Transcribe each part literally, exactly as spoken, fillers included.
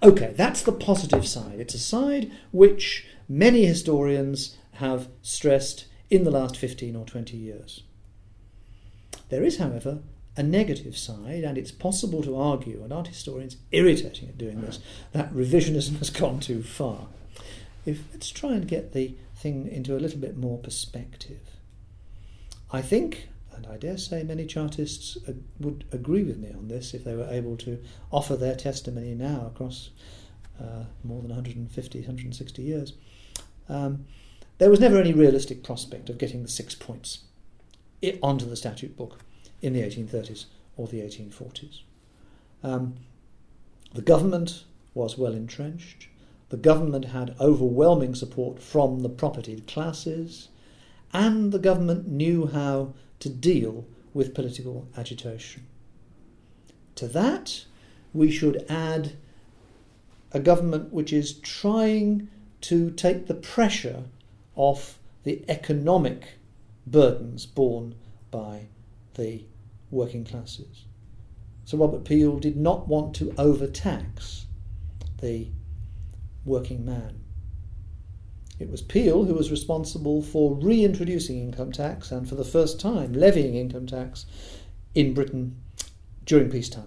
OK, that's the positive side. It's a side which many historians have stressed in the last fifteen or twenty years. There is, however, a negative side, and it's possible to argue, and art historians irritating at doing this, that revisionism has gone too far. If, let's try and get the thing into a little bit more perspective. I think, and I dare say many Chartists uh, would agree with me on this if they were able to offer their testimony now across uh, more than one hundred fifty, one hundred sixty years. Um, there was never any realistic prospect of getting the six points it, onto the statute book in the eighteen thirties or the eighteen forties. Um, the government was well entrenched. The government had overwhelming support from the propertied classes, and the government knew how to deal with political agitation. To that, we should add a government which is trying to take the pressure off the economic burdens borne by the working classes. Sir Robert Peel did not want to overtax the working man. It was Peel who was responsible for reintroducing income tax and for the first time levying income tax in Britain during peacetime.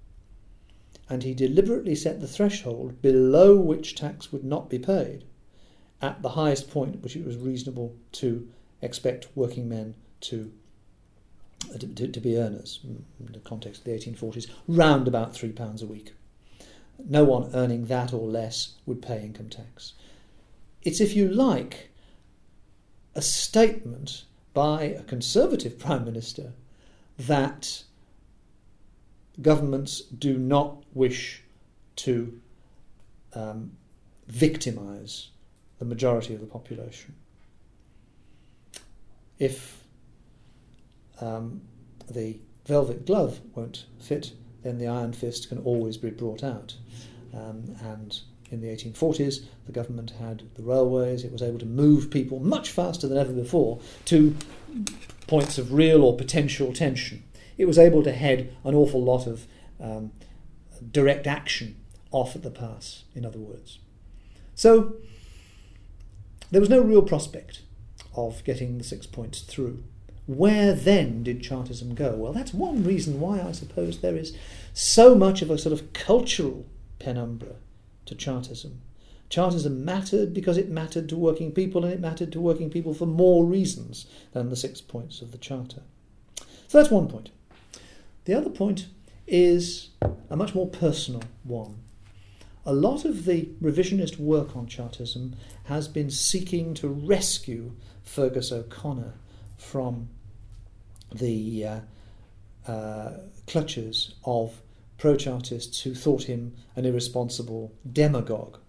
And he deliberately set the threshold below which tax would not be paid at the highest point at which it was reasonable to expect working men to, uh, to, to be earners, in the context of the eighteen forties, round about three pounds a week. No one earning that or less would pay income tax. It's, if you like, a statement by a Conservative Prime Minister that governments do not wish to um, victimise the majority of the population. If um, the velvet glove won't fit, then the iron fist can always be brought out. Um, and in the eighteen forties, the government had the railways. It was able to move people much faster than ever before to points of real or potential tension. It was able to head an awful lot of um, direct action off at the pass, in other words. So there was no real prospect of getting the six points through. Where then did Chartism go? Well, that's one reason why I suppose there is so much of a sort of cultural penumbra to Chartism. Chartism mattered because it mattered to working people, and it mattered to working people for more reasons than the six points of the Charter. So that's one point. The other point is a much more personal one. A lot of the revisionist work on Chartism has been seeking to rescue Fergus O'Connor from the uh, uh, clutches of pro-Chartists who thought him an irresponsible demagogue.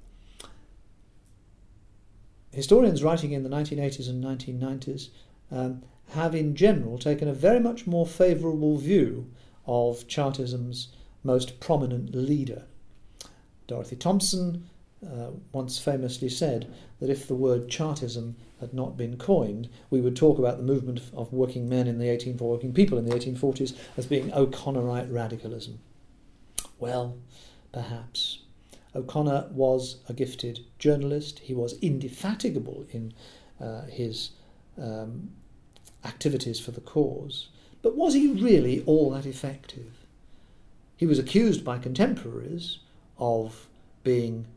Historians writing in the nineteen eighties and nineteen nineties um, have in general taken a very much more favourable view of Chartism's most prominent leader. Dorothy Thompson uh, once famously said that if the word Chartism had not been coined, we would talk about the movement of working men in the eighteen for working people in the eighteen forties as being O'Connorite radicalism. Well, perhaps. O'Connor was a gifted journalist. He was indefatigable in uh, his um, activities for the cause. But was he really all that effective? He was accused by contemporaries of being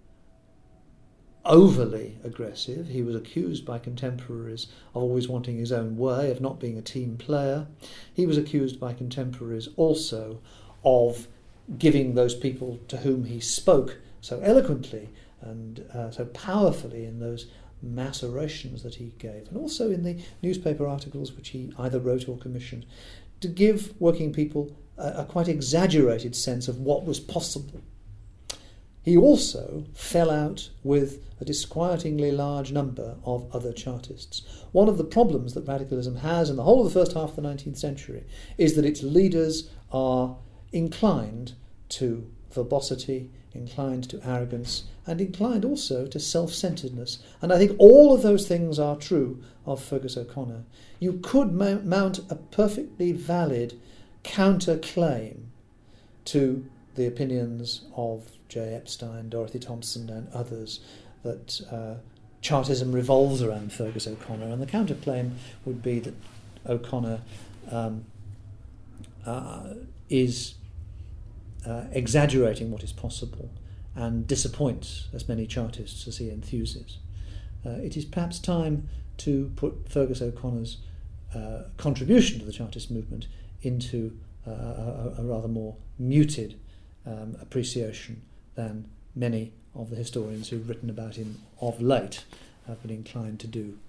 overly aggressive. He was accused by contemporaries of always wanting his own way, of not being a team player. He was accused by contemporaries also of giving those people to whom he spoke so eloquently and uh, so powerfully in those mass orations that he gave, and also in the newspaper articles which he either wrote or commissioned, to give working people a, a quite exaggerated sense of what was possible. He also fell out with a disquietingly large number of other Chartists. One of the problems that radicalism has in the whole of the first half of the nineteenth century is that its leaders are inclined to verbosity, inclined to arrogance, and inclined also to self-centeredness. And I think all of those things are true of Fergus O'Connor. You could mount a perfectly valid counter-claim to the opinions of J. Epstein, Dorothy Thompson and others that uh, Chartism revolves around Fergus O'Connor, and the counterclaim would be that O'Connor um, uh, is uh, exaggerating what is possible and disappoints as many Chartists as he enthuses. Uh, it is perhaps time to put Fergus O'Connor's uh, contribution to the Chartist movement into uh, a, a rather more muted um, appreciation than many of the historians who've written about him of late have been inclined to do.